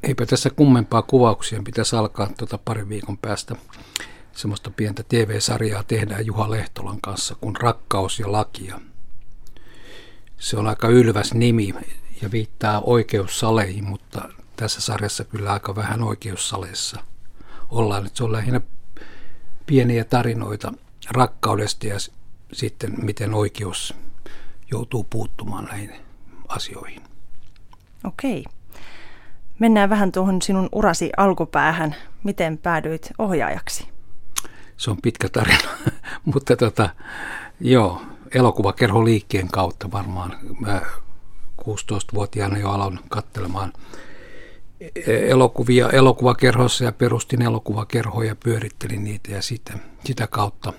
Eipä tässä kummempaa kuvauksia. Pitäisi alkaa parin viikon päästä. Semmoista pientä TV-sarjaa tehdään Juha Lehtolan kanssa kuin Rakkaus ja laki. Se on aika ylväs nimi ja viittaa oikeussaleihin, mutta tässä sarjassa kyllä aika vähän oikeussaleissa ollaan. Että se on lähinnä pieniä tarinoita rakkaudesta ja sitten miten oikeus joutuu puuttumaan näihin asioihin. Okei. Mennään vähän tuohon sinun urasi alkupäähän. Miten päädyit ohjaajaksi? Se on pitkä tarina, mutta elokuvakerho liikkeen kautta varmaan. Mä 16-vuotiaana jo aloin katselemaan elokuvia elokuvakerhossa ja perustin elokuvakerhoja ja pyörittelin niitä ja sitä kautta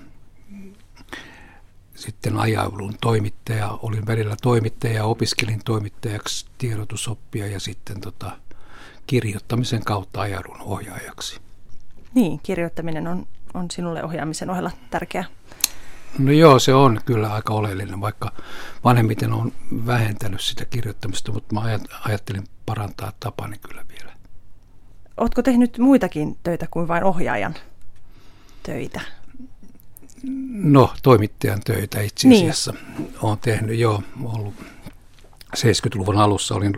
sitten ajaudun toimittaja. Olin välillä toimittaja ja opiskelin toimittajaksi tiedotusoppia ja sitten kirjoittamisen kautta ajaudun ohjaajaksi. Niin, kirjoittaminen on sinulle ohjaamisen ohella tärkeä. No joo, se on kyllä aika oleellinen, vaikka vanhemmiten on vähentänyt sitä kirjoittamista, mutta mä ajattelin parantaa tapani kyllä vielä. Ootko tehnyt muitakin töitä kuin vain ohjaajan töitä? No, toimittajan töitä itse asiassa olen tehnyt, joo. Ollut 70-luvun alussa olin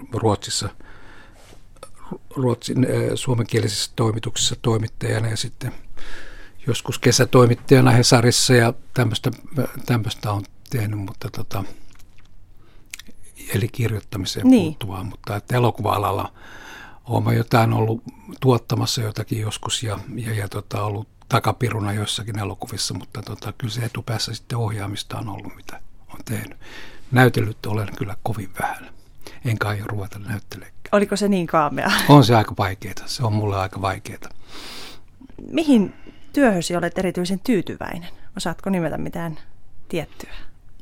Ruotsin suomenkielisessä toimituksessa toimittajana ja sitten joskus kesätoimittajana Hesarissa ja tämmöistä on tehnyt, mutta eli kirjoittamiseen puuttuvaa, mutta että elokuva-alalla olen jotain ollut tuottamassa jotakin joskus ja ollut takapiruna joissakin elokuvissa, mutta kyllä se etupäässä sitten ohjaamista on ollut, mitä olen tehnyt. Näytellyt olen kyllä kovin vähän, enkä aio ruveta näyttelemään. Oliko se niin kaamea? On se aika vaikeaa, se on mulle aika vaikeaa. Mihin työhösi olet erityisen tyytyväinen? Osaatko nimetä mitään tiettyä?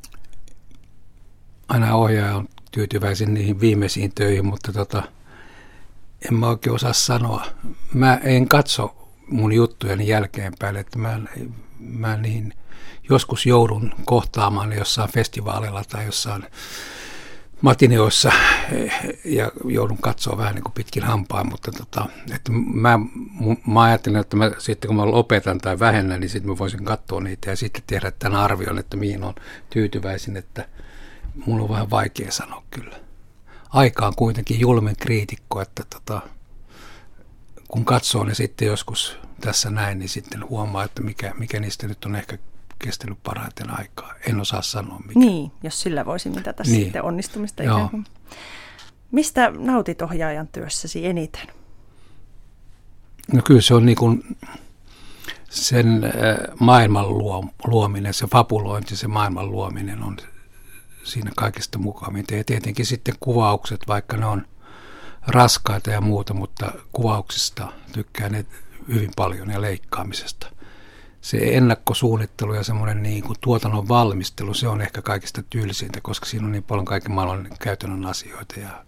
Aina ohjaaja on tyytyväisin niihin viimeisiin töihin, mutta en mä oikein osaa sanoa. Mä en katso mun juttujeni jälkeenpäin, että mä niihin joskus joudun kohtaamaan jossain festivaaleilla tai jossain matineoissa ja joudun katsoa vähän niin kuin pitkin hampaan, mutta että mä ajattelen, että sitten kun mä lopetan tai vähennän, niin sitten mä voisin katsoa niitä ja sitten tehdä tämän arvion, että mihin on tyytyväisin, että mun on vähän vaikea sanoa kyllä. Aika on kuitenkin julmen kriitikko, että kun katsoo ne sitten joskus tässä näin, niin sitten huomaa, että mikä niistä nyt on ehkä kestänyt parhaiten aikaa. En osaa sanoa mikä. Niin, jos sillä voisi mitata sitten onnistumista ikään kuin. Mistä nautit ohjaajan työssäsi eniten? No kyllä se on niin kuin sen maailman luominen, se fabulointi, se maailman luominen on siinä kaikesta mukavinta. Ja tietenkin sitten kuvaukset, vaikka ne on raskaita ja muuta, mutta kuvauksista tykkään ne hyvin paljon ja leikkaamisesta. Se ennakkosuunnittelu ja semmoinen niin kuin tuotannon valmistelu, se on ehkä kaikista tylsintä, koska siinä on niin paljon kaiken maailman käytännön asioita ja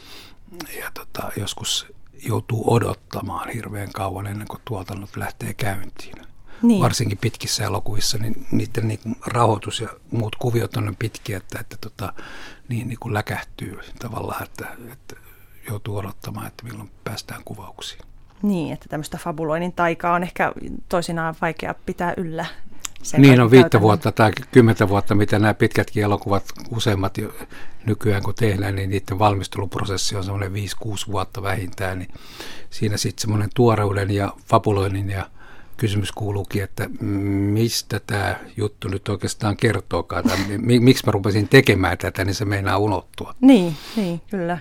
joskus joutuu odottamaan hirveän kauan ennen kuin tuotannot lähtee käyntiin. Niin. Varsinkin pitkissä elokuvissa, niin niiden niin kuin rahoitus ja muut kuviot on pitkiä, että niin kuin läkähtyy tavallaan, että joutuu odottamaan, että milloin päästään kuvauksiin. Niin, että tämmöistä fabuloinnin taikaa on ehkä toisinaan vaikea pitää yllä. Niin on 5 vuotta tai 10 vuotta, mitä nämä pitkätkin elokuvat useimmat jo nykyään kun tehdään, niin niiden valmisteluprosessi on semmoinen 5-6 vuotta vähintään. Niin siinä sitten semmoinen tuoreuden ja fabuloinnin ja kysymys kuuluukin, että mistä tämä juttu nyt oikeastaan kertookaan, tai miksi mä rupesin tekemään tätä, niin se meinaa unohtua. Niin, kyllä.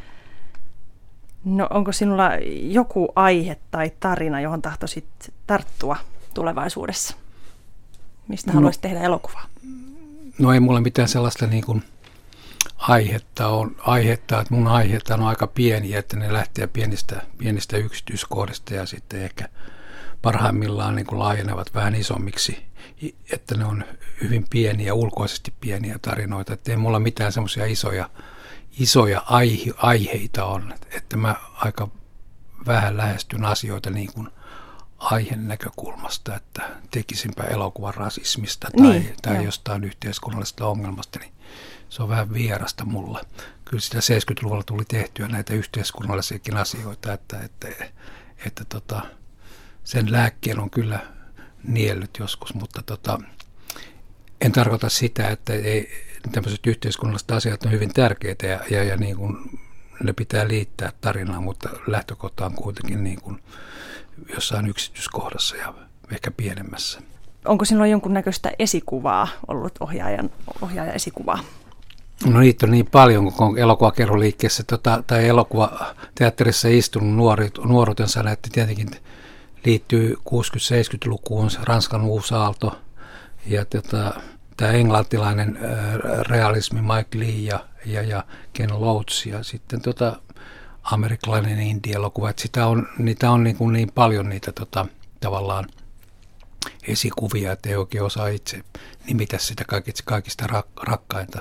No onko sinulla joku aihe tai tarina, johon tahtoisit tarttua tulevaisuudessa? Mistä haluaisit tehdä elokuvaa? No ei mulla mitään sellaista niin kuin aihetta, että mun aiheet on aika pieniä, että ne lähtee pienistä yksityiskohdista ja sitten ehkä parhaimmillaan niin kuin laajenevat vähän isommiksi, että ne on hyvin pieniä, ulkoisesti pieniä tarinoita, että ei mulla mitään semmoisia isoja aiheita on, että mä aika vähän lähestyn asioita niin kuin aiheen näkökulmasta, että tekisinpä elokuvan rasismista tai jostain yhteiskunnallisesta ongelmasta, niin se on vähän vierasta mulle. Kyllä sitä 70-luvulla tuli tehtyä näitä yhteiskunnallisiakin asioita, että sen lääkkeen on kyllä niellyt joskus, mutta en tarkoita sitä, että tämmöiset yhteiskunnalliset asiat on hyvin tärkeitä ja niin kuin ne pitää liittää tarinaan, mutta lähtökohta on kuitenkin niin kuin jossain yksityiskohdassa ja ehkä pienemmässä. Onko sinulla jonkunnäköistä esikuvaa ollut, ohjaaja esikuvaa? No niitä on niin paljon, kun on elokuvakerholiikkeessä tai elokuvateatterissa istunut nuoruutensa, että tietenkin liittyy 60-70-lukuun Ranskan uusi aalto ja tämä englantilainen realismi Mike Leigh ja Ken Loach ja sitten amerikkalainen indie-elokuva. Niitä on niin paljon niitä tavallaan esikuvia, että ei oikein osaa itse nimitä sitä kaikista rakkainta.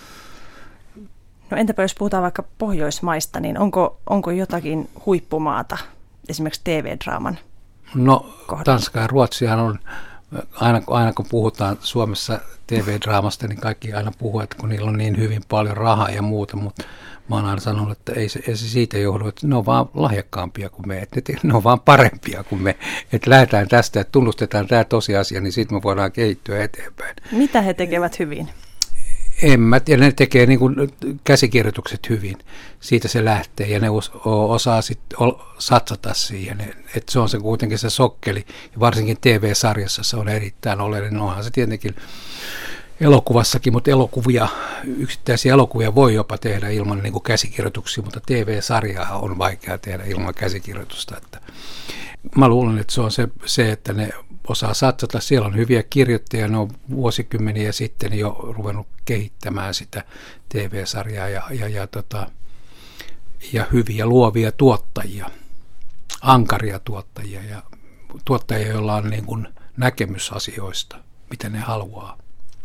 No entäpä jos puhutaan vaikka Pohjoismaista, niin onko jotakin huippumaata esimerkiksi TV-draaman kohdalla? Tanska ja Ruotsihan on, aina kun puhutaan Suomessa TV-draamasta, niin kaikki aina puhuu, että kun niillä on niin hyvin paljon rahaa ja muuta, mutta mä oon aina sanonut, että ei se siitä johdu, että ne on vaan lahjakkaampia kuin me, että ne on vaan parempia kuin me, että lähdetään tästä, että tunnustetaan tämä tosiasia, niin sitten me voidaan kehittyä eteenpäin. Mitä he tekevät hyvin? En mä tiedä, ne tekee niin kuin käsikirjoitukset hyvin, siitä se lähtee ja ne osaa sitten satsata siihen, että se on se kuitenkin se sokkeli, ja varsinkin TV-sarjassa se on erittäin oleellinen, onhan se tietenkin elokuvassakin, mutta yksittäisiä elokuvia voi jopa tehdä ilman niin kuin käsikirjoituksia, mutta TV-sarjaa on vaikea tehdä ilman käsikirjoitusta. Että mä luulen, että se on se, että ne osaa satsata. Siellä on hyviä kirjoittajia, ne on vuosikymmeniä sitten jo ruvennut kehittämään sitä TV-sarjaa ja hyviä luovia tuottajia, ankaria tuottajia ja tuottajia, joilla on niin kuin näkemys asioista, mitä ne haluaa.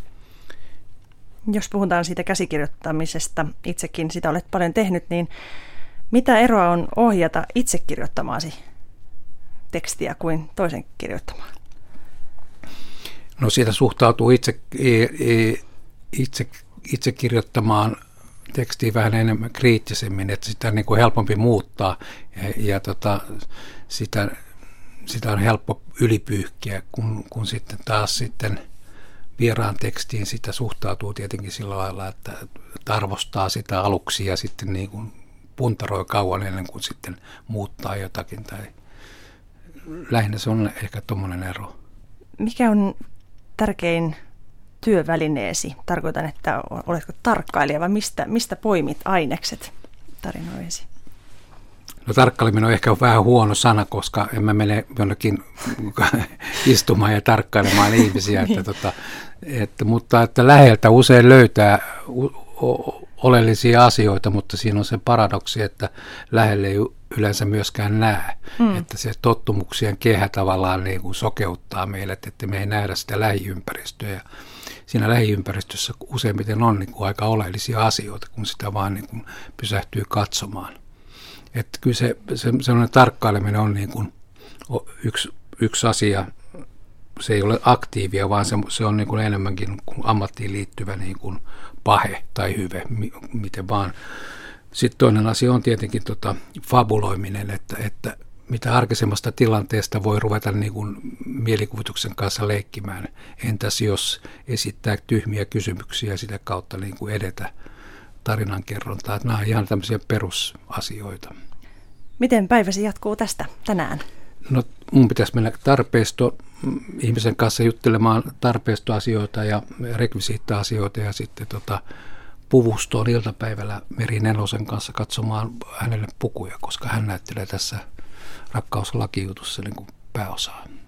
Jos puhutaan siitä käsikirjoittamisesta, itsekin sitä olet paljon tehnyt, niin mitä eroa on ohjata itse kirjoittamaasi tekstiä kuin toisen kirjoittamaan? No siitä suhtautuu itse kirjoittamaan tekstiin vähän enemmän kriittisemmin, että sitä on niin kuin helpompi muuttaa ja sitä on helppo ylipyyhkiä, kun sitten vieraan tekstiin sitä suhtautuu tietenkin sillä lailla, että arvostaa sitä aluksi ja sitten niin kuin puntaroi kauan ennen kuin sitten muuttaa jotakin. Tai lähinnä se on ehkä tuommoinen ero. Mikä on tärkein työvälineesi? Tarkoitan, että oletko tarkkailija vai mistä poimit ainekset tarinoisi? No tarkkaileminen on ehkä vähän huono sana, koska en mä mene jonnekin istumaan ja tarkkailemaan ihmisiä, mutta että läheltä usein löytää oleellisia asioita, mutta siinä on se paradoksi, että lähelle ei yleensä myöskään näe, että se tottumuksien kehä tavallaan niin kuin sokeuttaa meille, että me ei nähdä sitä lähiympäristöä ja siinä lähiympäristössä useimmiten on niin kuin aika oleellisia asioita, kun sitä vaan niin kuin pysähtyy katsomaan. Että kyllä sellainen tarkkaileminen on niin kuin yksi asia, se ei ole aktiivia, vaan se on niin kuin enemmänkin kuin ammattiin liittyvä niin kuin pahe tai hyve, miten vaan. Sitten toinen asia on tietenkin fabuloiminen, että mitä arkisemmasta tilanteesta voi ruveta niin kuin mielikuvituksen kanssa leikkimään. Entäs jos esittää tyhmiä kysymyksiä ja sitä kautta niin kuin edetä tarinankerrontaa. Että nämä on ihan tämmöisiä perusasioita. Miten päiväsi jatkuu tästä tänään? No mun pitäisi mennä ihmisen kanssa juttelemaan tarpeistoasioita ja rekvisiitta-asioita ja sitten puvustoon iltapäivällä Meri Nelosen kanssa katsomaan hänelle pukuja, koska hän näyttelee tässä Rakkauslakijutussa niin kuin pääosaa.